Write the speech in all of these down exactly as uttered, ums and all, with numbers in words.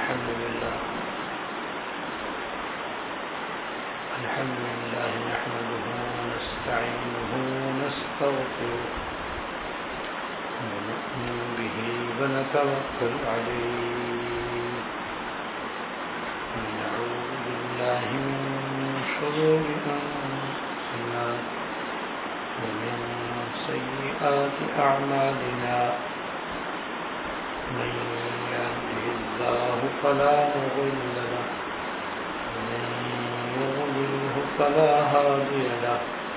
الحمد لله الحمد لله نحمده ونستعينه ونستغفره ونؤمن به ونتوكل عليه ونعوذ بالله من شرور أنفسنا ومن سيئات أعمالنا من يهده الله فلا مضل له ومن يضلله فلا هادي له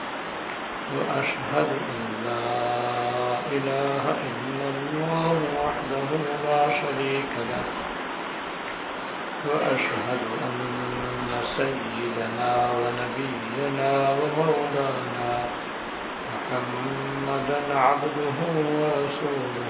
وأشهد أن لا إله إلا الله وحده لا شريك له وأشهد أن سيدنا ونبينا ومولانا محمدا عبده ورسوله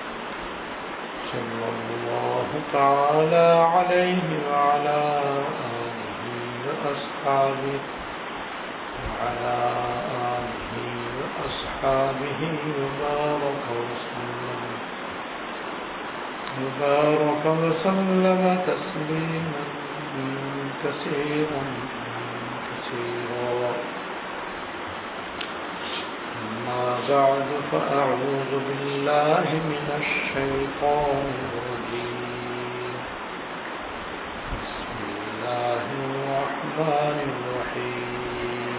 صلى الله تعالى عليه وعلى آله وأصحابه وعلى آله وأصحابه وبارك وسلم وبارك وسلم تسليما كثيرا كثيرا أما بعد فأعوذ بالله من الشيطان الرجيم بسم الله الرحمن الرحيم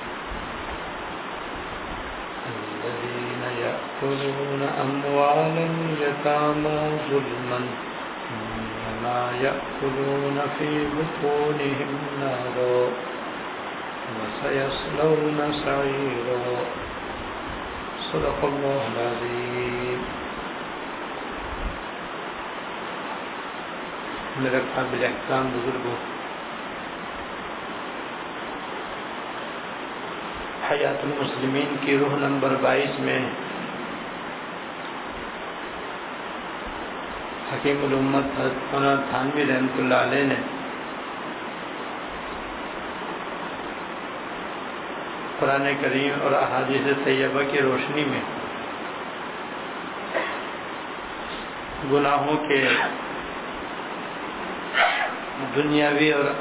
الذين يأكلون أموال اليتامى ظلما إنما يأكلون في بطونهم نارا وسيصلون سعيرا صدق اللہ العظیم. میرے قابل احترام بزرگوں، حیات المسلمین کی روح نمبر بائیس میں حکیم الامت حضرت مولانا تھانوی رحمۃ اللہ علیہ نے قرآن کریم اور احادیث طیبہ کی روشنی میں گناہوں کے دنیاوی اور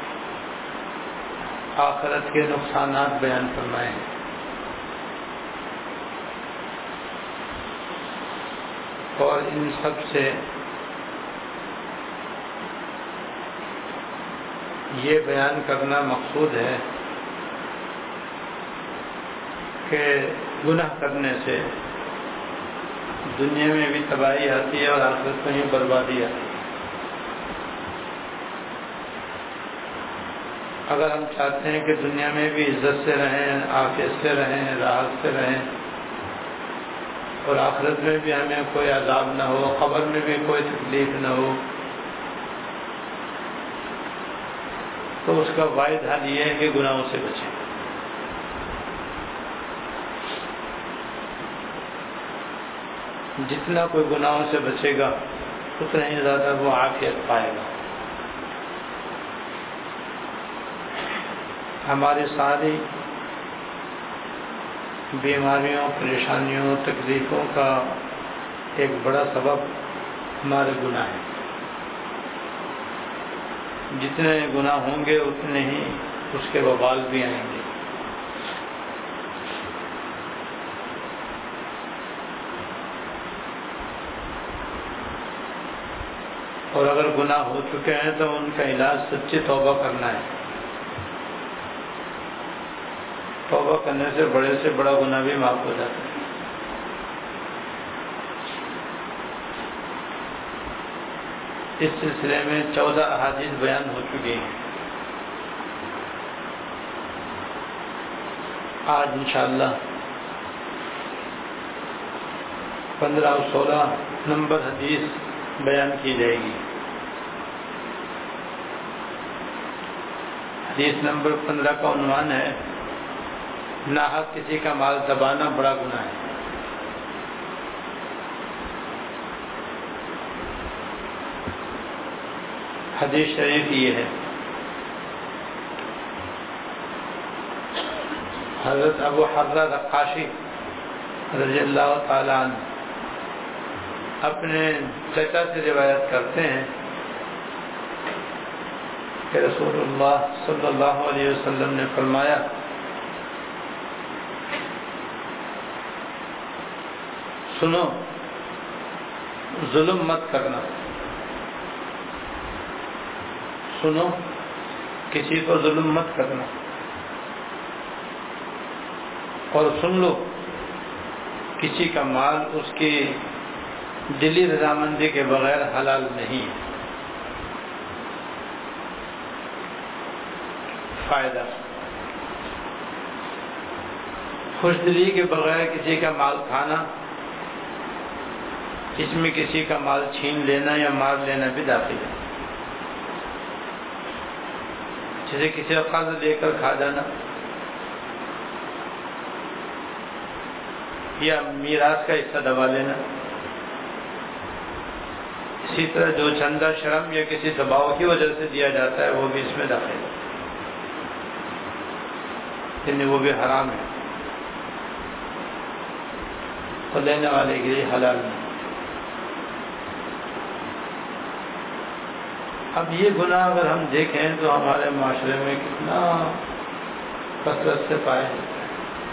آخرت کے نقصانات بیان فرمائے ہیں. اور ان سب سے یہ بیان کرنا مقصود ہے کہ گناہ کرنے سے دنیا میں بھی تباہی آتی ہے اور آخرت میں ہی بربادی آتی ہے. اگر ہم چاہتے ہیں کہ دنیا میں بھی عزت سے رہیں، عافیت سے رہیں، راحت سے رہیں اور آخرت میں بھی ہمیں کوئی عذاب نہ ہو، قبر میں بھی کوئی تکلیف نہ ہو، تو اس کا واحد حل یہ ہے کہ گناہوں سے بچیں. جتنا کوئی گناہوں سے بچے گا اتنا ہی زیادہ وہ عافیت پائے گا. ہماری ساری بیماریوں، پریشانیوں، تکلیفوں کا ایک بڑا سبب ہمارے گناہ ہیں. جتنے گناہ ہوں گے اتنے ہی اس کے وبال بھی آئیں گے. اور اگر گناہ ہو چکے ہیں تو ان کا علاج سچی توبہ کرنا ہے. توبہ کرنے سے بڑے سے بڑا گناہ بھی معاف ہو جاتا ہے. اس سلسلے میں چودہ احادیث بیان ہو چکی ہیں. آج انشاءاللہ پندرہ اور سولہ نمبر حدیث بیان کی جائے گی. حدیث نمبر پندرہ کا عنوان ہے ناحق کسی کا مال دبانا بڑا گناہ ہے. حدیث شریف یہ ہے، حضرت ابو حرہ رقاشی رضی اللہ تعالیٰ عنہ اپنے چچا سے روایت کرتے ہیں کہ رسول اللہ صلی اللہ علیہ وسلم نے فرمایا سنو ظلم مت کرنا، سنو کسی پر ظلم مت کرنا، اور سن لو کسی کا مال اس کی دلی رضامندی کے بغیر حلال نہیں ہے۔ فائدہ، خوش دلی کے بغیر کسی کا مال کھانا، اس میں کسی کا مال چھین لینا یا مار لینا بھی داخل ہے، جیسے کسی کا قرض لے کر کھا جانا یا میراث کا حصہ دبا لینا۔ اسی طرح جو چندہ شرم یا کسی دباؤ کی وجہ سے دیا جاتا ہے وہ بھی اس میں داخل ہے، یعنی وہ بھی حرام ہے اور لینے والے کے لیے حلال نہیں۔ اب یہ گناہ اگر ہم دیکھیں تو ہمارے معاشرے میں کتنا کثرت سے پائے جاتے ہیں۔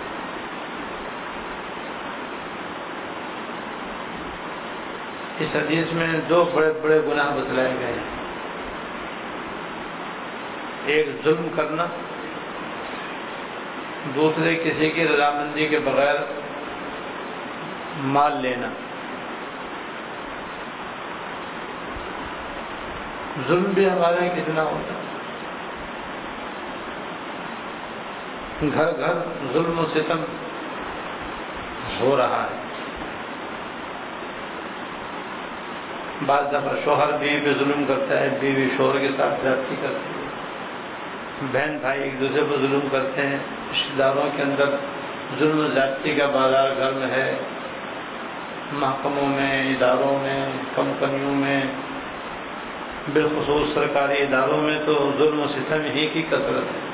اس حدیث میں دو بڑے بڑے گناہ بتلائے گئے ہیں، ایک ظلم کرنا، دوسرے کسی کی رضامندی کے بغیر مال لینا۔ ظلم بھی ہمارے کتنا ہوتا ہے، گھر گھر ظلم و ستم ہو رہا ہے۔ بعض دفعہ شوہر بیوی پہ ظلم کرتا ہے، بیوی شوہر کے ساتھ زیادتی کرتی ہے، بہن بھائی ایک دوسرے پر ظلم کرتے ہیں، رشتہ داروں کے اندر ظلم و زیادتی کا بازار گرم ہے، محکموں میں، اداروں میں، کمپنیوں میں، بالخصوص سرکاری اداروں میں تو ظلم و ستم ہی کی کثرت ہے۔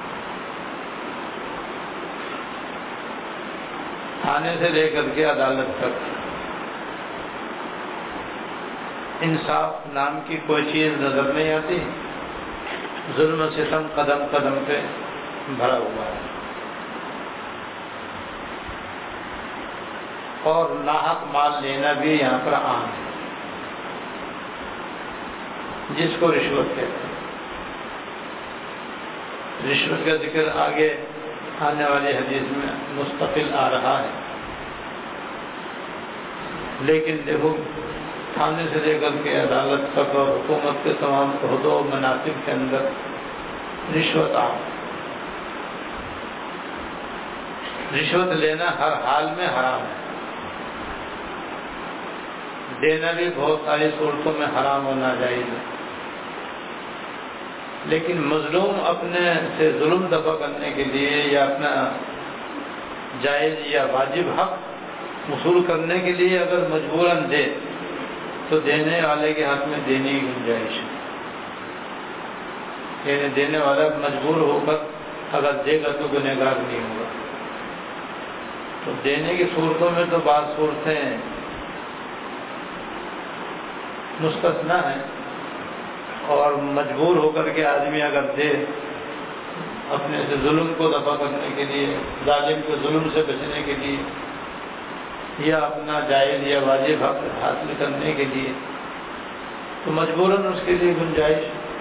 تھانے سے لے کر کے عدالت تک انصاف نام کی کوئی چیز نظر نہیں آتی، ظلم و ستم قدم قدم پہ بھرا ہوا ہے، اور ناحق مال لینا بھی یہاں پر عام ہے، جس کو رشوت کہتے ہیں۔ رشوت کا ذکر آگے آنے والی حدیث میں مستقل آ رہا ہے، لیکن دیکھو تھانے سے لے کر کے عدالت تک اور حکومت کے تمام عہدوں و مناصب کے اندر رشوت عام۔ رشوت لینا ہر حال میں حرام ہے، دینا بھی بہت ساری صورتوں میں حرام و ناجائز ہے، لیکن مظلوم اپنے سے ظلم دفع کرنے کے لیے یا اپنا جائز یا واجب حق وصول کرنے کے لیے اگر مجبوراً دے تو دینے والے کے حق میں دینے کی گنجائش ہے، یعنی دینے والا مجبور ہو کر اگر دے گا تو گنہگار نہیں ہوگا۔ تو دینے کی صورتوں میں تو بعض صورتیں مستثنا ہیں، اور مجبور ہو کر کے آدمی اگر دے اپنے سے ظلم کو دفع کرنے کے لیے، ظالم کے ظلم سے بچنے کے لیے، یا اپنا جائز یا واجب حق حاصل کرنے کے لیے، تو مجبوراً اس کے لیے گنجائش،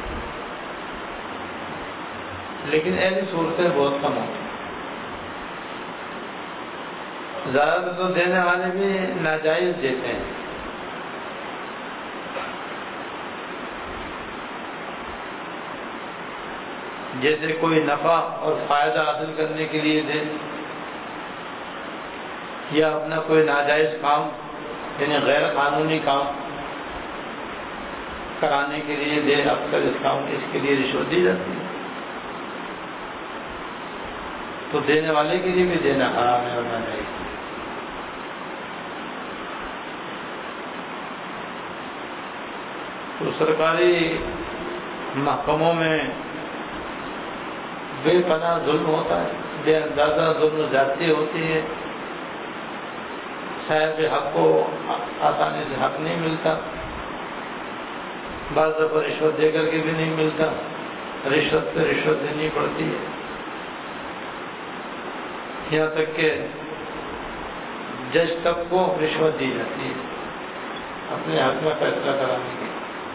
لیکن ایسی صورتیں بہت کم ہوتی ہیں۔ زیادہ تر تو دینے والے بھی ناجائز دیتے ہیں، جیسے کوئی نفع اور فائدہ حاصل کرنے کے لیے دے، یا اپنا کوئی ناجائز کام یعنی غیر قانونی کام کرانے کے لیے دے، اکثر اس کام اس کے لیے رشوت دی جاتی ہے، تو دینے والے کے لیے بھی دینا حرام ہے اور ناجائز۔ تو سرکاری محکموں میں بے پناہ ظلم ہوتا ہے، بے اندازہ ظلم و زیادتی ہوتی ہے، صاحب حق کو آسانی سے حق نہیں ملتا، بعض دفعہ رشوت دے کر کے بھی نہیں ملتا، رشوت پہ رشوت دینی پڑتی ہے، یہاں تک کہ جج تک کو رشوت دی جاتی ہے اپنے حق میں فیصلہ کرانے کی۔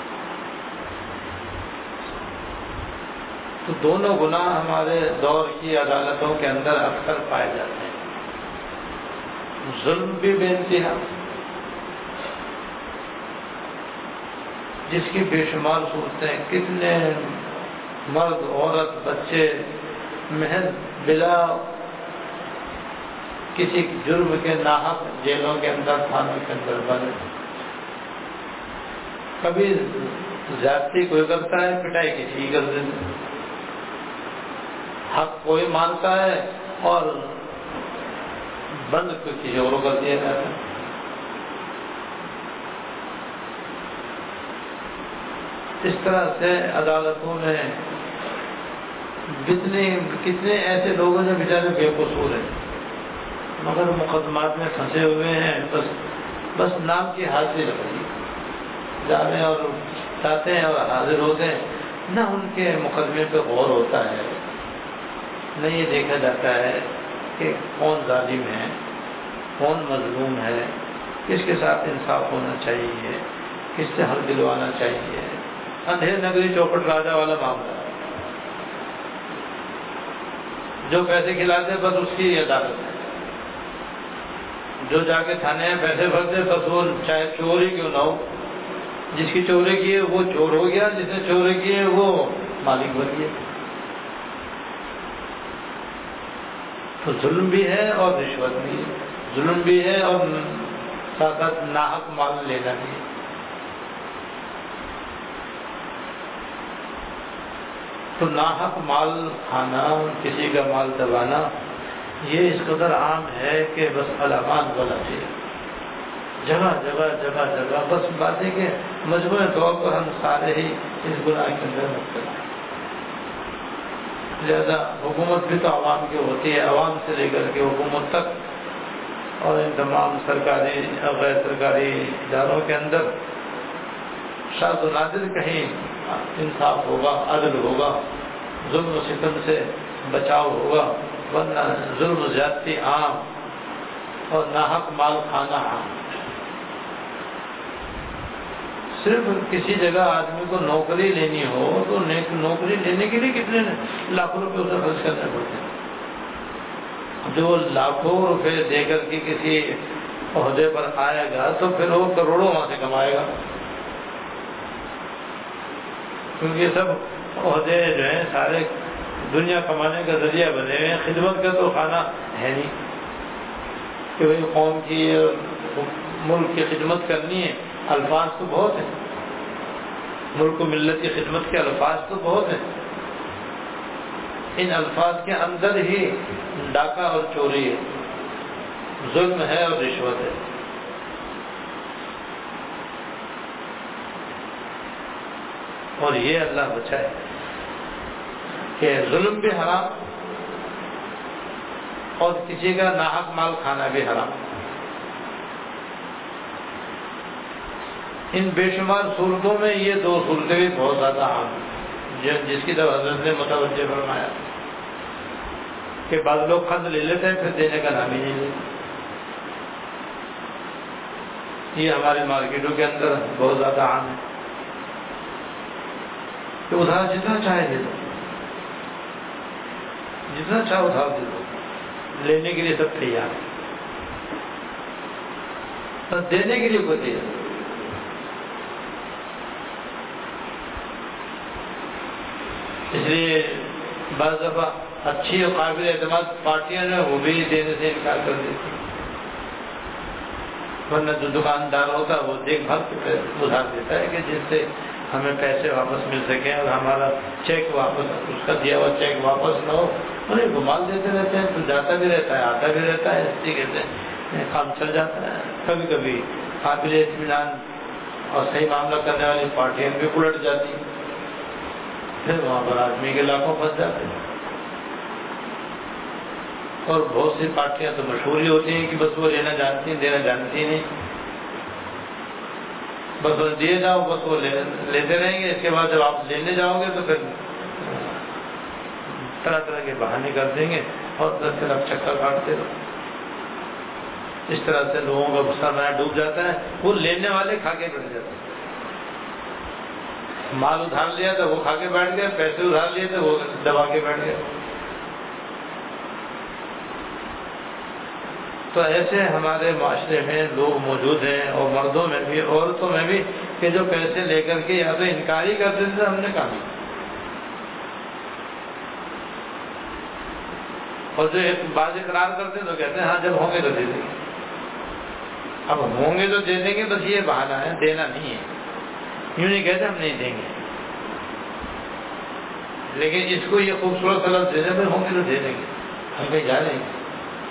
تو دونوں گناہ ہمارے دور کی عدالتوں کے اندر اکثر پائے جاتے ہیں۔ ظلم بھی بے انتہا، جس کی بے شمار صورتیں، کتنے مرد عورت بچے محض بلا کسی جرم کے ناحق جیلوں کے اندر تھانوں کے اندر بند۔ کبھی زیادتی کوئی کرتا ہے، پٹائی کسی کر دیتے، حق کوئی مانتا ہے اور بند کو کسی اور کر دیا جاتا ہے۔ اس طرح سے عدالتوں میں کتنے کتنے ایسے لوگ ہیں جو بیچارے بے قصور ہیں مگر مقدمات میں پھنسے ہوئے ہیں، بس بس نام کی حاضری لگائی جا رہے ہیں اور چاہتے ہیں اور حاضر ہوتے ہیں، نہ ان کے مقدمے پہ غور ہوتا ہے، نہ یہ دیکھا جاتا ہے کہ کون ظالم ہے، کون مظلوم ہے، کس کے ساتھ انصاف ہونا چاہیے، کس سے حق دلوانا چاہیے۔ اندھیر نگری چوپٹ راجا والا معاملہ، جو پیسے کھلاتے بس اس کی عدالت ہے، جو جا کے تھانے میں پیسے بھرتے بس وہ چاہے چوری کیوں نہ ہو، جس کی چوری کی ہے وہ چور ہو گیا، جس نے چوری کی ہے وہ مالک بن گیا۔ تو ظلم بھی ہے اور رشوت بھی ہے، ظلم بھی ہے اور ساتھ ساتھ ناحق مال لینا بھی ہے۔ تو ناحق مال کھانا، کسی کا مال دبانا، یہ اس قدر عام ہے کہ بس علمان والا چیز، جگہ جگہ جگہ جگہ، بس بات ہے کہ مجموعی طور پر ہم سارے ہی اس گناہ کے اندر مبتلا ہیں۔ لہذا حکومت بھی تو عوام کی ہوتی ہے، عوام سے لے کر کے حکومت تک، اور ان تمام سرکاری اور غیر سرکاری اداروں کے اندر شاذ و نادر کہیں انصاف ہوگا، عدل ہوگا، ظلم و ستم سے بچاؤ ہوگا، ورنہ ظلم و زیادتی عام اور ناحق مال کھانا عام۔ صرف کسی جگہ آدمی کو نوکری لینی ہو تو نوکری لینے کے لیے کتنے لاکھوں روپے اسے خرچ کرنے پڑتے ہیں۔ جو لاکھوں روپے دے کر کے کسی عہدے پر آئے گا تو پھر وہ کروڑوں وہاں سے کمائے گا، کیونکہ سب عہدے جو ہیں سارے دنیا کمانے کا ذریعہ بنے ہوئے ہیں، خدمت کا تو کھانا ہے نہیں کہ بھائی قوم کی ملک کی خدمت کرنی ہے۔ الفاظ تو بہت ہیں، ملک و ملت کی خدمت کے الفاظ تو بہت ہیں، ان الفاظ کے اندر ہی ڈاکہ اور چوری ہے، ظلم ہے اور رشوت ہے۔ اور یہ اللہ بچائے کہ ظلم بھی حرام اور کسی کا ناحق مال کھانا بھی حرام۔ ان بے شمار صورتوں میں یہ دو صورتیں بھی بہت زیادہ عام ہیں، جس کی طرف حضرت نے متوجہ فرمایا کہ بعض لوگ قرض لے لیتے ہیں پھر دینے کا نام ہی نہیں لیتے۔ یہ ہمارے مارکیٹوں کے اندر بہت زیادہ عام ہے کہ ادھار جتنا چاہے دے دو، جتنا چاہے ادھار دے دو، لینے کے لیے سب تیار ہے، بس دینے کے لیے کوئی تیار ہے۔ اس لیے بعض دفعہ اچھی اور قابل اعتماد پارٹیاں جو وہ بھی دینے سے انکار کر دیتی، ورنہ جو دکاندار ہوتا ہے وہ دیکھ بھال کے ادھار دیتا ہے کہ جس سے ہمیں پیسے واپس مل سکیں اور ہمارا چیک واپس، اس کا دیا ہوا چیک واپس نہ ہو، انہیں گمال دیتے رہتے ہیں، تو جاتا بھی رہتا ہے آتا بھی رہتا ہے، اس طریقے سے کام چل جاتا ہے۔ کبھی کبھی قابل اطمینان اور صحیح معاملہ کرنے والی پارٹیاں بھی الٹ جاتی ہیں، پھر وہاں پر آدمی کے لاکھوں پھنس جاتے ہیں۔ اور بہت سی پارٹیاں تو مشہور ہی ہوتی ہیں کہ بس وہ لینا جانتی ہیں، دینا جانتی نہیں، بس وہ دیے جاؤ، بس وہ لیتے رہیں گے، اس کے بعد جب آپ لینے جاؤ گے تو پھر طرح طرح کے بہانے کر دیں گے اور دس طرف چکر کاٹتے رہو. اس طرح سے لوگوں کا غصہ میں ڈوب جاتا ہے. وہ لینے والے کھا کے بیٹھ جاتے ہیں. مال ادھار لیا تو وہ کھا کے بیٹھ گئے, پیسے ادھار لیے تو وہ دبا کے بیٹھ گئے. تو ایسے ہمارے معاشرے میں لوگ موجود ہیں, اور مردوں میں بھی عورتوں میں بھی, کہ جو پیسے لے کر کے یا تو انکار ہی کرتے تھے ہم نے کہا, اور جو بعض اقرار کرتے تو کہتے ہیں ہاں جب ہوں گے تو دے دیں گے. اب ہوں گے تو دے دیں گے, بس یہ بہانہ ہے, دینا نہیں ہے. یوں نہیں کہتے ہم نہیں دیں گے, لیکن اس کو یہ خوبصورت لفظ دے دیں بھائی ہوں گے تو دے دیں گے, ہم کہیں جا رہے ہیں.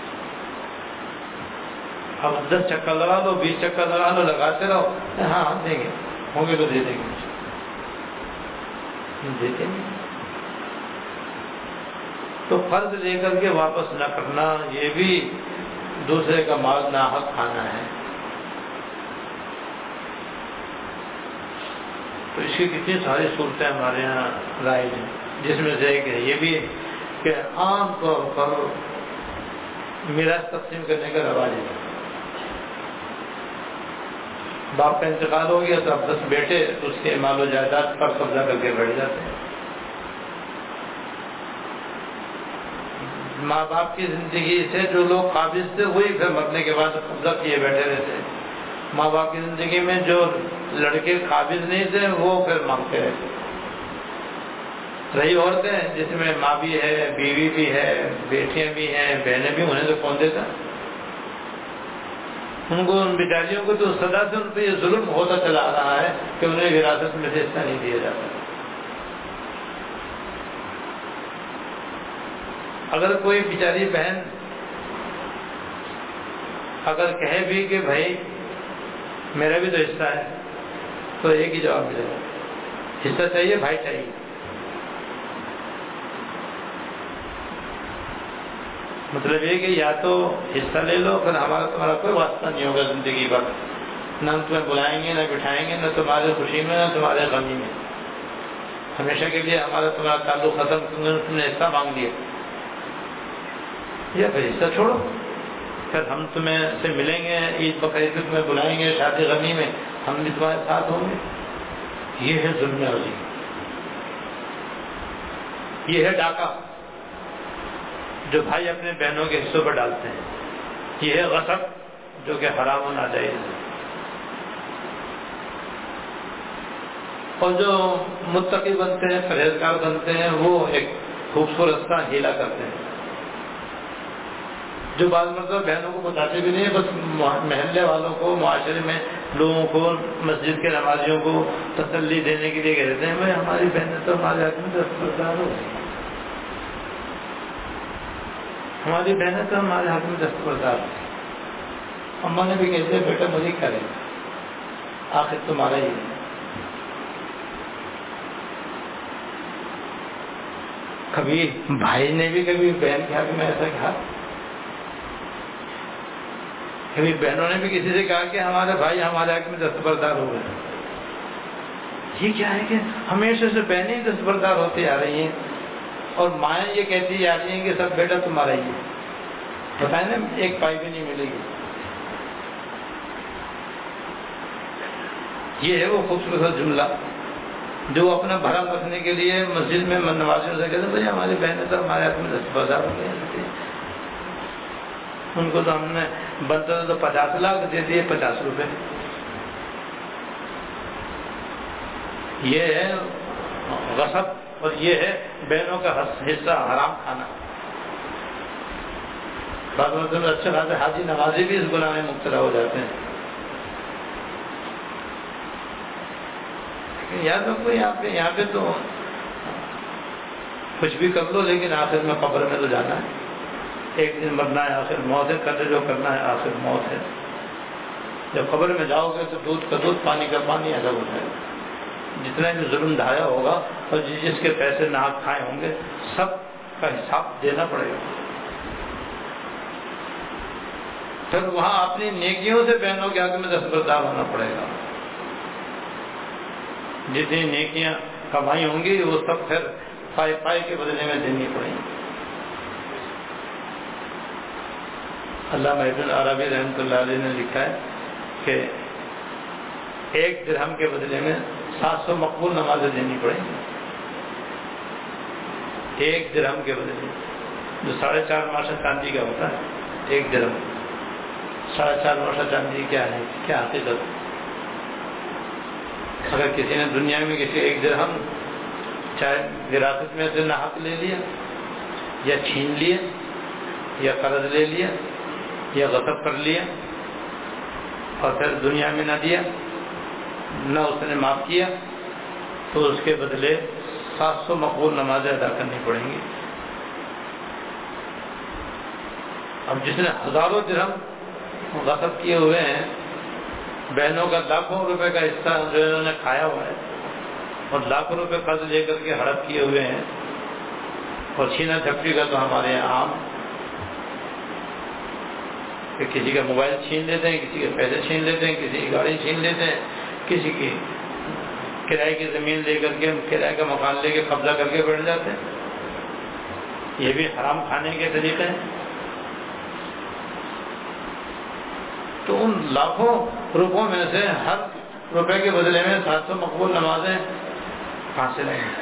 اب دس چکر لگا لو, بیس چکر لگا لو, لگاتے رہو, ہاں ہم دیں گے, ہوں گے تو دے دیں گے. دیتے نہیں. تو قرض لے کر کے واپس نہ کرنا, یہ بھی دوسرے کا مال ناحق کھانا ہے. تو اس کی کتنی ساری صورتیں ہمارے یہاں رائج ہیں, جس میں سے ایک ہے یہ بھی کہ عام طور پر میراث تقسیم کرنے کا رواج ہے. باپ کا انتقال ہو گیا تو اب دس بیٹے اس کے مال و جائیداد پر قبضہ کر کے بیٹھ جاتے ہیں. ماں باپ کی زندگی سے جو لوگ قابض تھے وہی پھر مرنے کے بعد قبضہ کیے بیٹھے رہتے ہیں. ماں باپ کی زندگی میں جو لڑکے قابض نہیں تھے وہ پھر مانگتے رہتے. رہی عورتیں جس میں ماں بھی ہے, بیوی بھی ہے, بیٹیاں بھی ہیں, بہنیں بھی, انہیں تو کون دیتا. ان کو, ان بیچاریوں کو تو سدا سے ان پہ یہ ظلم ہوتا چلا آ رہا ہے کہ انہیں وراثت میں سے حصہ نہیں دیا جاتا. اگر کوئی بیچاری بہن اگر کہے بھی کہ بھائی میرا بھی تو حصہ ہے, تو ایک ہی جواب ملے گا, حصہ چاہیے, بھائی چاہیے. مطلب یہ کہ یا تو حصہ لے لو, پھر ہمارا تمہارا کوئی واسطہ نہیں ہوگا زندگی بھر, نہ ہم تمہیں بلائیں گے, نہ بٹھائیں گے, نہ تمہارے خوشی میں, نہ تمہارے غمی میں. ہمیشہ کے لیے ہمارا تمہارا تعلق ختم, تم نے حصہ مانگ لیا, یا پھر حصہ چھوڑو, پھر ہم تمہیں سے ملیں گے, عید بقرعید میں تمہیں بلائیں گے, شادی غمی میں ہم بھی تمہارے ساتھ ہوں گے. یہ ہے ظلم عظیم, یہ ہے ڈاکہ جو بھائی اپنے بہنوں کے حصوں پر ڈالتے ہیں. یہ ہے غصب جو کہ حرام و ناجائز ہے. اور جو متقی بنتے ہیں, پرہیزگار بنتے ہیں, وہ ایک خوبصورت سا ہیلا کرتے ہیں. جو بعض مرتبہ بہنوں کو بتاتے بھی نہیں, بس محلے والوں کو, معاشرے میں لوگوں کو, مسجد کے نمازیوں کو تسلی دینے کے لیے کہتے ہیں بھائی ہماری بہنیں تو ہمارے حق میں دستبردار ہو, ہماری بہنیں تو ہمارے حق میں دستبردار ہو. اماں نے بھی کہتے ہیں بیٹا مجھے کرے, آخر تمہارا ہی ہے. کبھی بھائی نے بھی کبھی بہن کے حق میں ایسا کہا, کبھی بہنوں نے بھی کسی سے کہا کہ ہمارے بھائی ہمارے حق میں دستبردار ہو گئے. یہ کیا ہے کہ ہمیشہ سے بہنیں ہی دستبردار ہوتی آ رہی ہیں, اور مائیں یہ کہتی جا رہی ہیں کہ سب بیٹا تمہارا ہی ہے. بتائیں نا, ایک پائی بھی نہیں ملے گی. یہ ہے وہ خوبصورت جملہ جو اپنا بھرم رکھنے کے لیے مسجد میں نمازیوں سے کہتے ہیں بھائی ہماری بہنیں تو ہمارے حق میں دستبردار ہو گئی, ان کو تو ہم نے بنتا تو پچاس لاکھ دے دیے, پچاس روپے. یہ ہے غصب, اور یہ ہے بہنوں کا حصہ حرام کھانا. بعض مطلب اچھے خاصے حاجی نمازی بھی اس گناہ میں مبتلا ہو جاتے ہیں. یاد رکھو یہاں پہ یہاں پہ تو کچھ بھی کر لو, لیکن آخر میں قبر میں تو جانا ہے. ایک دن مرنا ہے, آخر موت ہے, کرنے جو کرنا ہے آخر موت ہے. جب قبر میں جاؤ گے تو دودھ کا دودھ, پانی کا پانی الگ ہو جائے گا. جتنا بھی ظلم ڈھایا ہوگا اور جس جس کے پیسے ناحق کھائے ہوں گے, سب کا حساب دینا پڑے گا. پھر وہاں اپنی نیکیوں سے بہنوں کے حق میں دستبردار ہونا پڑے گا. جتنی نیکیاں کمائی ہوں گی وہ سب پھر پائی پائی کے بدلے میں دینی پڑیں گی۔ علامہ ابن عربی رحمۃ اللہ علیہ نے لکھا ہے کہ ایک درہم کے بدلے میں سات سو مقبول نمازیں دینی پڑیں گی، ایک درہم کے بدلے میں، جو ساڑھے چار ماشا چاندی کا ہوتا ہے ایک درہم، ساڑھے چار ماشا چاندی کیا ہے، کیا حقیقت؟ اگر کسی نے دنیا میں کسی ایک درہم چاہے وراثت میں سے ناحق لے لیا یا چھین لیا یا قرض لے لیا یا غصب کر لیا اور پھر دنیا میں نہ دیا، نہ اس نے معاف کیا، تو اس کے بدلے سات سو مقبول نمازیں ادا کرنی پڑیں گی۔ اب جس نے ہزاروں درہم غصب کیے ہوئے ہیں، بہنوں کا لاکھوں روپے کا حصہ جو انہوں نے کھایا ہوا ہے اور لاکھوں روپے قرض لے کر کے ہڑپ کیے ہوئے ہیں، اور چھینا جھپٹی کا تو ہمارے یہاں عام، کہ کسی کا موبائل چھین لیتے ہیں، کسی کے پیسے چھین لیتے ہیں، کسی کی گاڑی چھین لیتے ہیں، کسی کی کرائے کی زمین لے کر کے کرائے کا مکان لے کے قبضہ کر کے بیٹھ جاتے ہیں۔ یہ بھی حرام کھانے کے طریقے ہیں۔ تو ان لاکھوں روپوں میں سے ہر روپے کے بدلے میں سات سو مقبول نمازیں کہاں سے لیں گے؟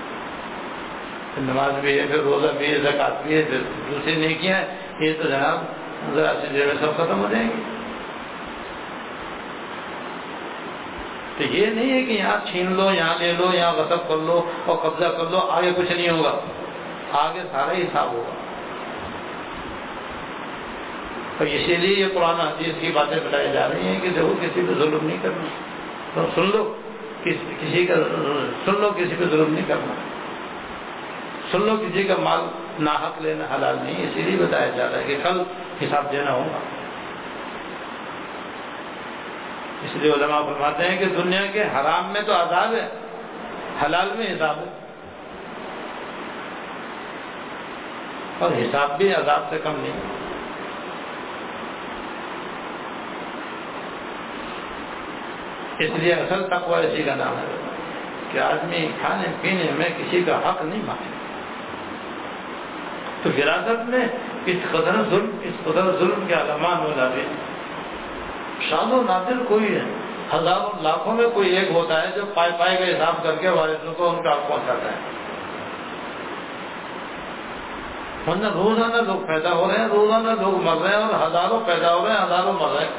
نماز بھی ہے، پھر روزہ بھی ہے، زکوٰۃ بھی ہے، پھر دوسری نیکیاں ہیں، یہ تو جناب ذرا سی دیر میں سب ختم ہو جائیں گے۔ تو یہ نہیں ہے کہ یہاں چھین لو، یہاں لے لو، یہاں غصب کر لو اور قبضہ کر لو، آگے کچھ نہیں ہوگا، آگے سارا ہی حساب ہوگا۔ اور اسی لیے یہ قرآن حدیث کی باتیں بتائی جا رہی ہیں کہ دیکھو کسی پہ ظلم نہیں کرنا، تو سن لو کسی کا سن لو کسی پہ ظلم نہیں کرنا، سن لو کسی کا مال ناحق لینا حلال نہیں، اسی لیے بتایا جا رہا ہے کہ کل حساب دینا ہوگا۔ اس لیے علماء فرماتے ہیں کہ دنیا کے حرام میں تو عذاب ہے، حلال میں حساب ہے، اور حساب بھی عذاب سے کم نہیں۔ اس لیے اصل تقوی اسی کا نام ہے کہ آدمی کھانے پینے میں کسی کا حق نہیں مانگے۔ تو وراثت میں اس قدر ظلم اس قدر ظلم کے علامات ہو جاتے ہیں۔ شاذ و نادر کوئی ہے، ہزاروں لاکھوں میں کوئی ایک ہوتا ہے جو پائے پائے کا حساب کر کے وارثوں کو ان کا حق پہنچاتا ہے۔ ورنہ روزانہ لوگ پیدا ہو رہے ہیں، روزانہ لوگ مر رہے ہیں، اور ہزاروں پیدا ہو رہے ہیں، ہزاروں مر رہے ہیں،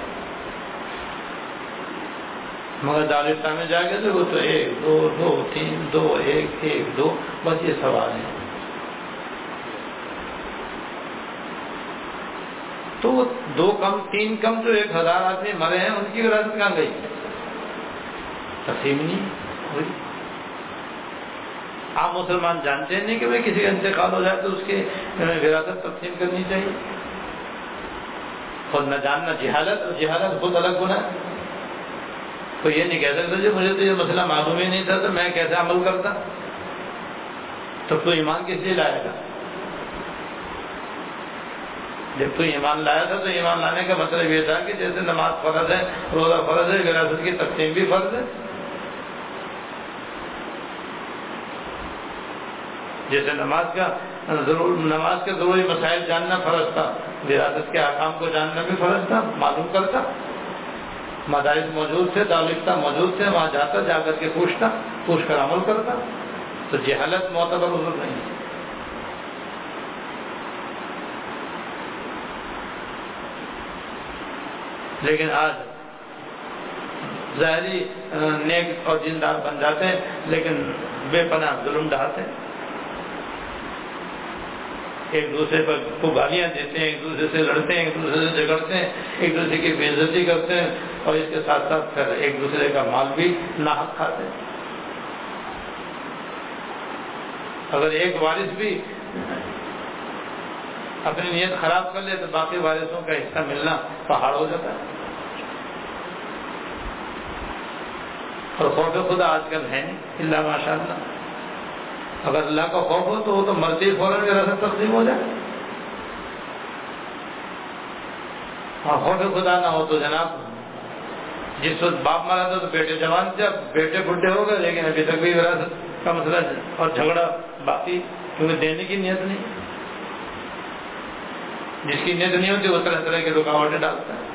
مگر دارالفتا میں جا کے دیکھو تو ایک دو دو تین دو ایک ایک دو، بس یہ سوال ہے۔ تو وہ دو کم تین کم جو ایک ہزار آدمی مرے ہیں، ان کی وراثت کہاں گئی؟ تقسیم نہیں ہوئی۔ آپ مسلمان جانتے نہیں کہ بھائی کسی کا انتقال ہو جائے تو اس کی وراثت تقسیم کرنی چاہیے، اور نہ جاننا جہالت، اور جہالت خود الگ گناہ ہے۔ تو یہ نہیں کہہ سکتا جی مجھے تو یہ مسئلہ معلوم ہی نہیں تھا تو میں کیسے عمل کرتا، تو تو ایمان کس لیے لائے گا؟ جب تو ایمان لایا تھا تو ایمان لانے کا مطلب یہ تھا کہ جیسے نماز فرض ہے، روزہ فرض ہے، وراثت کی تقسیم بھی فرض ہے۔ جیسے نماز کا ضرور نماز کے ضروری مسائل جاننا فرض تھا، وراثت کے احکام کو جاننا بھی فرض تھا، معلوم کرتا۔ مدارس موجود تھے، دارالفتا موجود تھے، وہاں جاتا، جا کر کے پوچھتا، پوچھ کر عمل کرتا۔ تو جہالت معتبر عذر نہیں ہے۔ لیکن آج ظاہری نیک اور دیندار بن جاتے ہیں، لیکن بے پناہ ظلم ڈھاتے ہیں، ایک دوسرے پر کو گالیاں دیتے ہیں، ایک دوسرے سے لڑتے ہیں، ایک دوسرے سے جھگڑتے ہیں، ایک دوسرے کی بے عزتی کرتے ہیں، اور اس کے ساتھ ساتھ پھر ایک دوسرے کا مال بھی ناحق کھاتے ہیں۔ اگر ایک وارث بھی اپنی نیت خراب کر لے تو باقی وارثوں کا حصہ ملنا پہاڑ ہو جاتا ہے۔ اور خوف خدا آج کل ہے نہیں، الا ماشاء اللہ۔ اگر اللہ کا خوف ہو تو وہ تو مرضی فوراً وراثت تقسیم ہو جائے، اور خوف خدا نہ ہو تو جناب جس وقت باپ مارا تھا تو بیٹے جوان تھے، اب بیٹے بڈھے ہو گئے لیکن ابھی تک بھی وراثت کا مسئلہ اور جھگڑا باقی، کیونکہ دینے کی نیت نہیں. جس کی نیت نہیں ہوتی وہ طرح طرح کی رکاوٹیں ڈالتا ہے.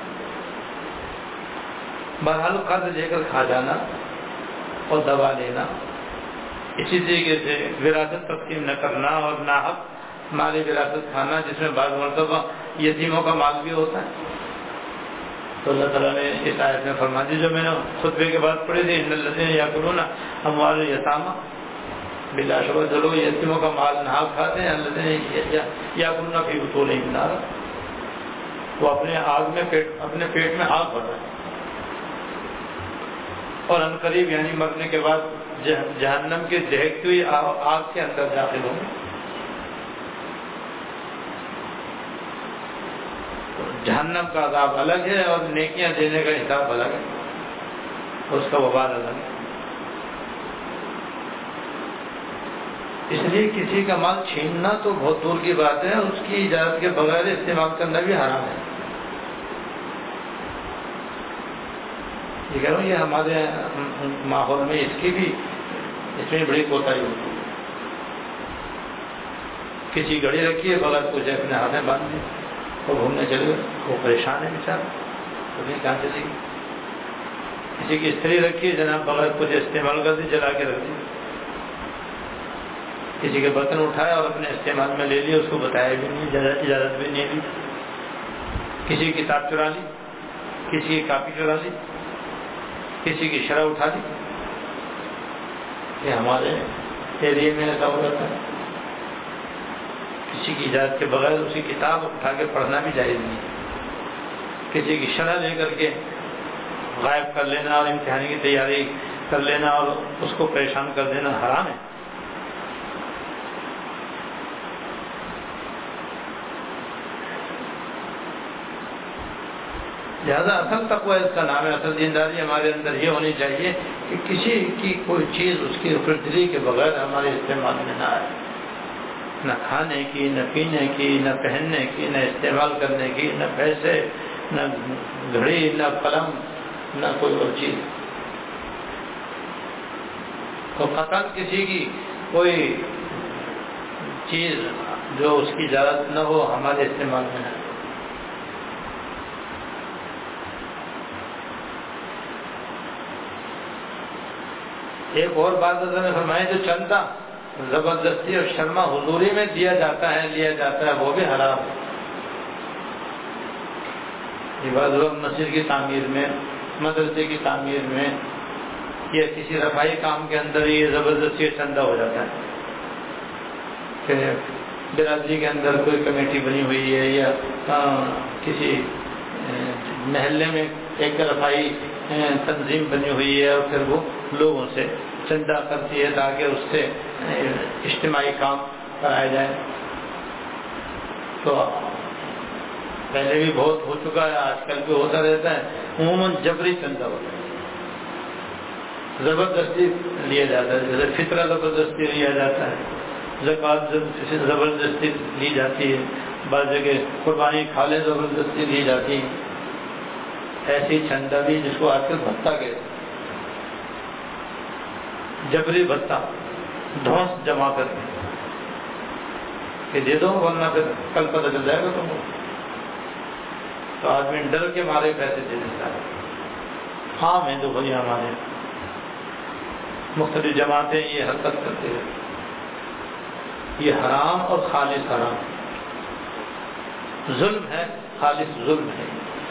بہرحال قرض لے کر کھا جانا اور دبا لینا، اسی طریقے سے وراثت تقسیم نہ کرنا اور ناحق مال وراثت کھانا، جس میں بعض مرتبہ یتیموں کا مال بھی ہوتا ہے. تو اللہ تعالیٰ نے اس آیت میں فرما دی جو میں نے خطبے کے بعد پڑھی تھی، ان الذین یاکلون اموال الیتامی، بلا شبہ جو لوگ یتیموں کا مال ناحق کھاتے ہیں، الذین یاکلون فی بطونہم النار، وہ اپنے آگ میں پیٹ اپنے پیٹ میں آگ بھر رہے ہیں اور ان قریب یعنی مرنے کے بعد جہنم کی دہکتی ہوئی آگ کے اندر داخل ہوں گے. جہنم کا عذاب الگ ہے اور نیکیاں دینے کا حساب الگ ہے، اس کا وبال الگ ہے. اس لیے کسی کا مال چھیننا تو بہت دور کی بات ہے، اس کی اجازت کے بغیر استعمال کرنا بھی حرام ہے. یہ کہہ رہا ہوں یہ ہمارے ماحول میں اس کی بھی اس میں بڑی کوتاہی ہوتی ہے. کسی گھڑی رکھی ہے بغیر کچھ اپنے ہاتھ میں باندھ دی وہ گھومنے چلے گئے، وہ پریشان ہے بیچارہ، تو نہیں کہاں چلے گی. کسی کی استری رکھی ہے جناب بغیر کچھ استعمال کر دی، جلا کے رکھ دی. کسی کے برتن اٹھایا اور اپنے استعمال میں لے لیا، اس کو بتایا بھی نہیں، اجازت بھی نہیں دی. کسی کی کتاب چرا لی، کسی کی کاپی چرا لی، کسی کی شرح اٹھا دی. یہ ہمارے ایریے میں ایسا ہو جاتا ہے. کسی کی اجازت کے بغیر اسی کتاب اٹھا کے پڑھنا بھی جائز نہیں. کسی کی شرح لے کر کے غائب کر لینا اور امتحان کی تیاری کر لینا اور اس کو پریشان کر دینا حرام ہے. لہذا اصل تقوی اس کا نام ہے، اصل دینداری ہمارے اندر یہ ہونی چاہیے کہ کسی کی کوئی چیز اس کی خریداری کے بغیر ہمارے استعمال میں نہ آئے، نہ کھانے کی، نہ پینے کی، نہ پہننے کی، نہ استعمال کرنے کی، نہ پیسے، نہ گھڑی، نہ قلم، نہ کوئی اور چیز. تو قطعاً کسی کی کوئی چیز جو اس کی اجازت نہ ہو ہمارے استعمال میں نہ. ایک اور بات حضرت نے فرمائی، جو چندہ زبردستی اور شرما حضوری میں دیا جاتا ہے لیا جاتا ہے وہ بھی حرام ہے. عبادت مسجد کی تعمیر میں، مدرسے کی تعمیر میں یا کسی رفائی کام کے اندر یہ زبردستی چندہ ہو جاتا ہے کہ برادری کے اندر کوئی کمیٹی بنی ہوئی ہے یا کسی محلے میں ایک رفائی تنظیم بنی ہوئی ہے اور پھر وہ لوگوں سے چندہ کرتی ہے تاکہ اس سے اجتماعی کام کرایا جائے. تو پہلے بھی بہت ہو چکا ہے، آج کل بھی ہوتا رہتا ہے. عموماً جبری چندہ ہوتا ہے، زبردستی لیا جاتا ہے. جیسے فطرہ زبردستی لیا جاتا ہے، زکوٰۃ زبردستی لی جاتی ہے، بعض جگہ قربانی کھالے زبردستی لی جاتی ہے. ایسی چندہ بھی جس کو آج کل بھتہ کہتے ہیں، جبری بھتہ، دھونس جمع کرتے کہ دے دو ورنہ پھر کل پتہ چل جائے گا تم کو. تو آدمی ڈر کے مارے پیسے دے دیتا ہے. ہاں میں تو بھائی ہمارے مختلف جماعتیں یہ حرکت کرتے ہیں. یہ حرام اور خالص حرام، ظلم ہے، خالص ظلم ہے.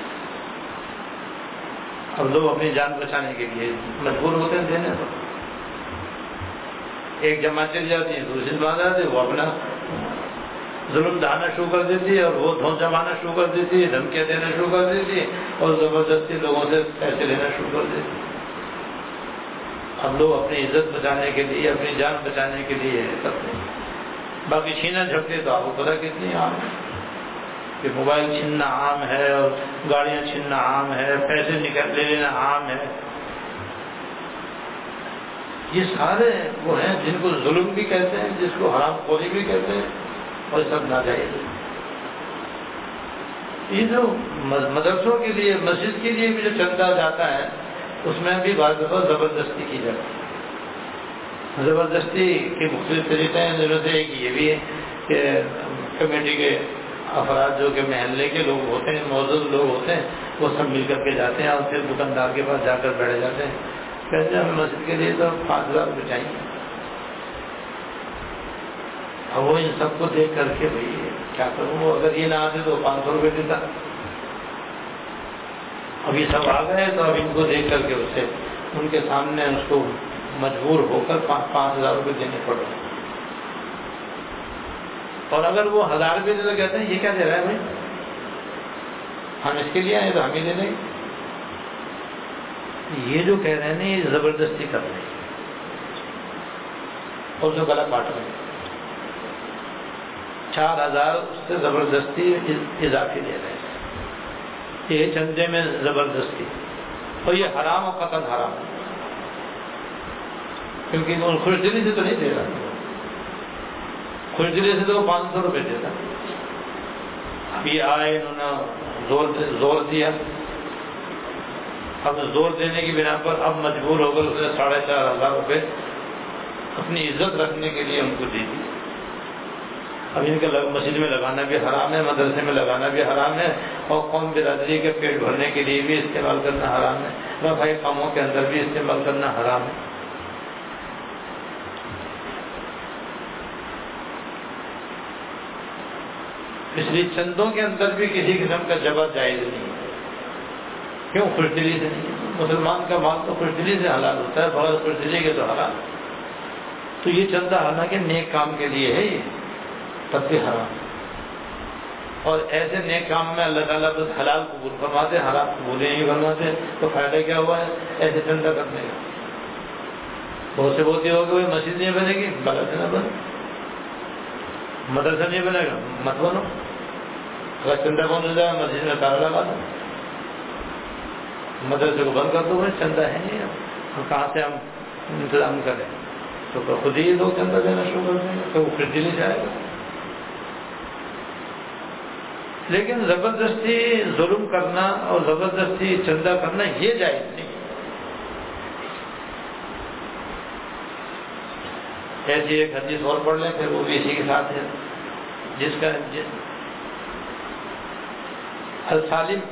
اب لوگ اپنی جان بچانے کے لیے مجبور ہوتے ہیں دینے پر. ایک جماعت چل جاتی ہے، دوسری بات آتی ہے وہ اپنا ظلم ڈھانا شروع کر دیتی ہے اور وہ دھون جمانا شروع کر دیتی ہے، دھمکیاں دینا شروع کر دیتی ہے اور زبردستی لوگوں سے پیسے لینا شروع کر دیتی ہے. اب لوگ اپنی عزت بچانے کے لیے، اپنی جان بچانے کے لیے کرتے ہیں. باقی چھینا جھپٹے تو آپ کو پتہ کتنی عام ہے کہ موبائل چھیننا عام ہے اور گاڑیاں چھیننا عام ہے، پیسے نکال لے لینا عام ہے. یہ سارے وہ ہیں جن کو ظلم بھی کہتے ہیں، جس کو حرام خوری بھی کہتے ہیں، اور سب ناجائز ہے. یہ جو مدرسوں کے لیے مسجد کے لیے بھی جو چندہ جاتا ہے اس میں بھی بعض دفعہ زبردستی کی جاتی ہے. زبردستی کے مختلف طریقے ہیں. جن میں سے ایک یہ بھی ہے کہ کمیٹی کے افراد جو کہ محلے کے لوگ ہوتے ہیں, موجود لوگ ہوتے ہیں, وہ سب مل کر کے جاتے ہیں اور پھر دکاندار کے پاس جا کر بیٹھ جاتے ہیں. کہتے ہیں ہمیں مسجد کے لیے تو پانچ ہزار روپئے چاہیے. اب وہ ان سب کو دیکھ کر کے بھائی کیا کروں, وہ اگر یہ نہ آتے تو پانچ سو روپئے دیتا. اب یہ سب آ گئے تو اب ان کو دیکھ کر کے اس سے ان کے سامنے اس کو مجبور ہو کر پانچ پانچ ہزار روپئے دینے پڑ رہے ہیں. اور اگر وہ ہزار روپئے دے تو کہتے ہیں یہ کیا دے رہا ہے بھائی, ہم اس کے لیے آئے تو ہم ہی دے دیں. یہ جو کہہ رہے ہیں نا یہ زبردستی کر رہے ہیں اور جو گلا کاٹ رہے ہیں. چار ہزار اس سے زبردستی اضافی دے رہے ہیں. یہ چندے میں زبردستی, اور یہ حرام و قطعاً حرام, کیونکہ وہ خوش دلی سے تو نہیں دے رہا. خوش دلی سے تو وہ پانچ سو روپئے دیتا. اب یہ آئے انہوں نے زور زور دیا, اب زور دینے کی بنا پر اب مجبور ہو کر اس نے ساڑھے چار ہزار روپئے اپنی عزت رکھنے کے لیے ان کو دے دی. اب ان کے مسجد میں لگانا بھی حرام ہے, مدرسے میں لگانا بھی حرام ہے, اور قوم برادری کے پیٹ بھرنے کے لیے بھی استعمال کرنا حرام ہے, رفاہی کاموں کے اندر بھی استعمال کرنا حرام ہے. اس لیے چندوں کے اندر بھی کسی قسم کا جبر جائز نہیں ہے. کیوں؟ خوش دلی سے نہیں. مسلمان کا مال تو خوش دلی سے حلال ہوتا ہے, بغیر خوش دلی کے تو حرام. تو یہ چندہ حالانکہ نیک کام کے لیے ہے, یہ تب بھی حرام. اور ایسے نیک کام میں اللہ تعالیٰ تو حلال قبول فرماتے, حرام قبول نہیں فرماتے. تو فائدہ کیا ہوا ہے ایسے چندہ کرنے کا؟ بہت سے بہت ہی ہوگا بھائی مسجد نہیں بنے گی, غلط ہے نہ بنے. مدرسہ نہیں بنے گا, مت بنو. اگر چندہ بند ہو جائے مسجد میں تالا لگا دو, مدرسے کو بند کر دو. بھائی چندہ ہے نہیں, ہم کہاں سے ہم انتظام کریں؟ تو خود ہی لوگ چندہ دینا شروع کر دیں گے, تو وہ پھر دلی جائے گا. لیکن زبردستی ظلم کرنا اور زبردستی چندہ کرنا یہ جائز نہیں. ایسی ایک حدیث اور پڑھ لیں, پھر وہ بھی اسی کے ساتھ ہے, جس کا السالم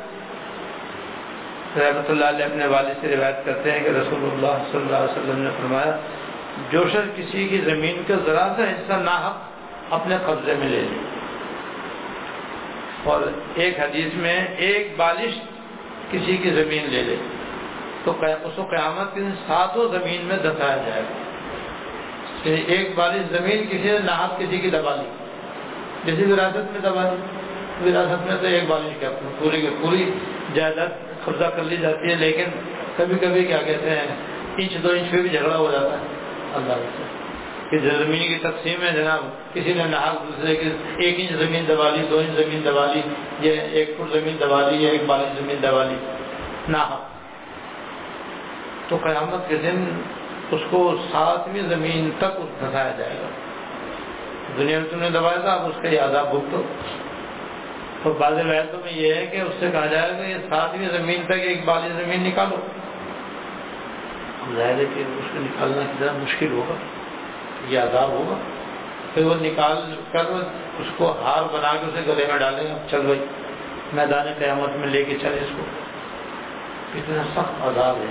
رحمۃ اللہ علیہ اپنے والد سے روایت کرتے ہیں کہ رسول اللہ صلی اللہ علیہ وسلم نے فرمایا, جو شخص کسی کی زمین کا ذرا سا حصہ ناحق اپنے قبضے میں لے لے, اور ایک حدیث میں ایک بالش کسی کی زمین لے لے, تو اس کو قیامت کے ساتوں زمین میں دفنایا جائے گا. ایک بالش زمین کسی نے ناحق کسی کی دبا لی, جیسے وراثت میں دبا لی. وراثت میں تو ایک بالش کیا پوری کی پوری جائیداد قبضہ کر لی جاتی ہے, لیکن کبھی کبھی کیا کہتے ہیں انچ دو انچ پہ بھی جھگڑا ہو جاتا ہے. اللہ کہ زمین کی تقسیم ہے جناب, کسی نے ناحق دوسرے کی ایک انچ زمین دبا لی, دو انچ زمین دبا لی, یہ ایک فٹ زمین دبا لی, یا ایک بالش زمین دبا لی ناحق, تو قیامت کے دن اس کو ساتویں زمین تک دھسایا جائے گا. دنیا میں تم نے دبایا تھا, اب اس کا یہ عذاب بھگتو. اور بعض روایتوں میں یہ ہے کہ اس سے کہا جائے گا یہ ساتویں زمین تک ایک بالش زمین نکالو. ظاہر ہے کہ اس کو نکالنا کتنا مشکل ہوگا, یہ عذاب ہوگا. پھر وہ نکال کر اس کو ہار بنا کے اسے گلے میں ڈالیں گے, چل بھائی میدان قیامت میں لے کے چلے اس کو. کتنا سخت عذاب ہے.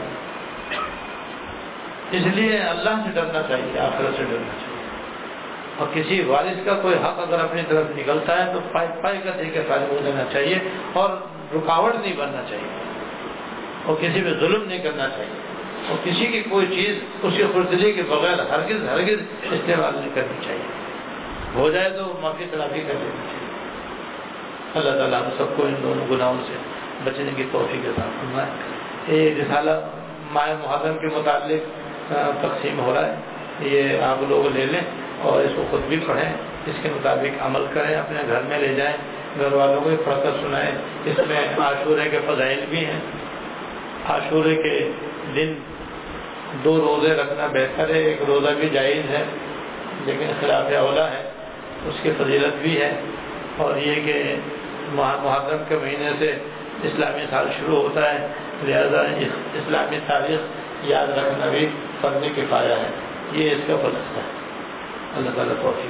اس لیے اللہ سے ڈرنا چاہیے, آخرت سے ڈرنا چاہیے. اور کسی وارث کا کوئی حق اگر اپنی طرف نکلتا ہے تو پائے پائے کر دے کے فارغ ہو جانا چاہیے, اور رکاوٹ نہیں بننا چاہیے, اور کسی پہ ظلم نہیں کرنا چاہیے, اور کسی کی کوئی چیز اس کی خوردلی کے بغیر ہرگز ہرگز استعمال نہیں کرنی چاہیے. ہو جائے تو معافی تلافی کر دینی چاہیے. اللہ تعالیٰ ہم سب کو ان دونوں گناہوں سے بچنے کی توفیق کے ساتھ فرمائے. یہ رسالہ ماہ محرم کے متعلق تقسیم ہو رہا ہے, یہ آپ لوگ لے لیں اور اس کو خود بھی پڑھیں, اس کے مطابق عمل کریں, اپنے گھر میں لے جائیں, گھر والوں کو پڑھ کر سنائیں. اس میں عاشورے کے فضائل بھی ہیں. عاشورے کے دن دو روزے رکھنا بہتر ہے, ایک روزہ بھی جائز ہے لیکن خلاف اولا ہے, اس کی فضیلت بھی ہے. اور یہ کہ محرم کے مہینے سے اسلامی سال شروع ہوتا ہے، لہذا اسلامی تاریخ یاد رکھنا بھی فرض کفایہ ہے، یہ اس کا فلسفہ ہے۔ اللہ تعالیٰ توفیق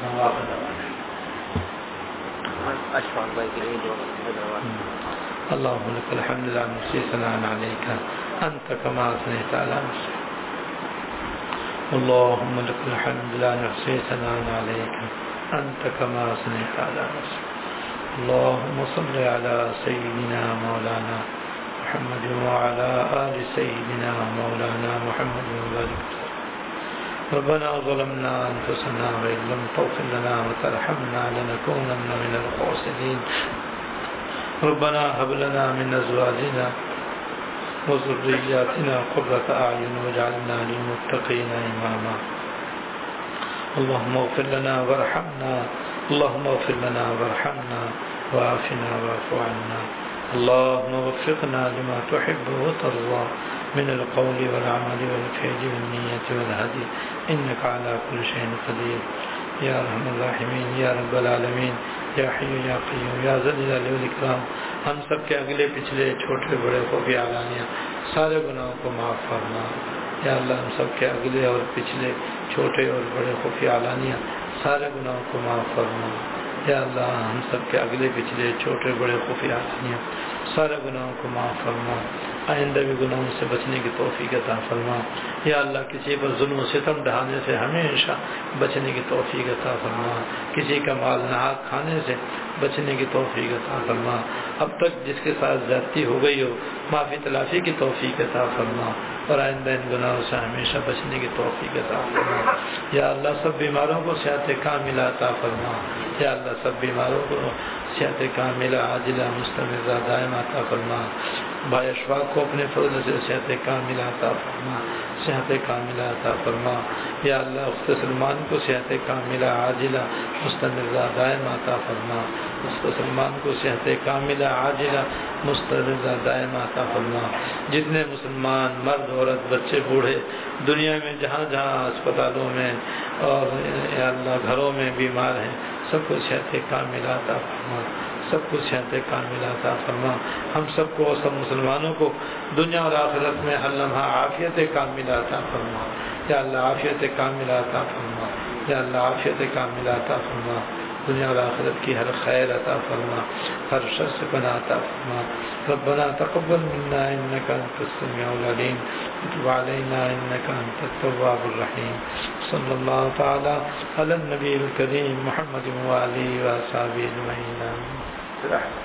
اللهم لك الحمد لا نحصي ثناء عليك أنت كما أثنيت على نفسك اللهم لك الحمد لا نحصي ثناء عليك أنت كما أثنيت على نفسك اللهم صل على سيدنا مولانا محمد وعلى آل سيدنا مولانا محمد وبارك وسلم ربنا ظلمنا أنفسنا وإن لم تغفر لنا وترحمنا لنكونن من الخاسرين ربنا هب لنا من أزواجنا وذرياتنا قرة أعين واجعلنا للمتقين إماما اللهم اغفر لنا وارحمنا اللهم اغفر لنا وارحمنا وعافنا واعف عنا اللهم وفقنا لما تحب وترضى من القول والعمل والفعل والنية والهدي إنك على كل شيء قدير یا ارحم الراحمین یا رب العالمین یا حی یا قیوم یا ذی الجلال والاکرام، ہم سب کے اگلے پچھلے چھوٹے بڑے خفیہ علانیہ سارے گناہوں کو معاف فرما۔ یا اللہ ہم سب کے اگلے اور پچھلے چھوٹے اور بڑے خفیہ علانیہ سارے گناہوں کو معاف فرما۔ یا اللہ ہم سب کے اگلے پچھلے چھوٹے بڑے خفیہ علانیہ سارے گناہوں کو معاف فرما، آئندہ بھی گناہوں سے بچنے کی توفیق عطا فرما۔ یا اللہ کسی پر ظلم و ستم ڈھانے سے ہمیشہ بچنے کی توفیق عطا فرما، کسی کا مال نہاد کھانے سے بچنے کی توفیق عطا فرما، اب تک جس کے ساتھ زیادتی ہو گئی ہو معافی تلافی کی توفیق عطا فرما، اور آئندہ ان گناہوں سے ہمیشہ بچنے کی توفیق عطا فرما۔ یا اللہ سب بیماروں کو صحت کاملہ عطا فرما۔ یا اللہ سب بیماروں کو صحت کاملہ عاجلہ مستمرہ دائمہ عطا فرما۔ بھائی اشفاق کو اپنے فضل سے صحت کاملہ عطا فرما، صحت کاملہ عطا فرما۔ یا اللہ اخت سلمان کو صحت کاملہ عاجلہ مستمرہ دائمہ عطا فرما، اخت سلمان کو صحت کاملہ عاجلہ مستمرہ دائمہ عطا فرما۔ جتنے مسلمان مرد عورت بچے بوڑھے دنیا میں جہاں جہاں اسپتالوں میں اور یا اللہ گھروں میں بیمار ہیں سب کو صحت کاملہ عطا فرما، سب کو صحت کاملہ عطا فرما۔ ہم سب کو سب مسلمانوں کو دنیا اور آخرت میں ہر لمحہ عافیت کاملہ عطا فرما۔ یا اللہ عافیت کاملہ عطا فرما، یا اللہ عافیت کاملہ عطا فرما، دنیا اور آخرت کی ہر خیر عطا فرما، ہر شر سے پناہ عطا فرما۔ ربنا تقبل منا انك انت السميع العليم وتب علينا انك انت التواب الرحيم صلى الله تعالى على النبي الكريم محمد وآله وصحبه اجمعين۔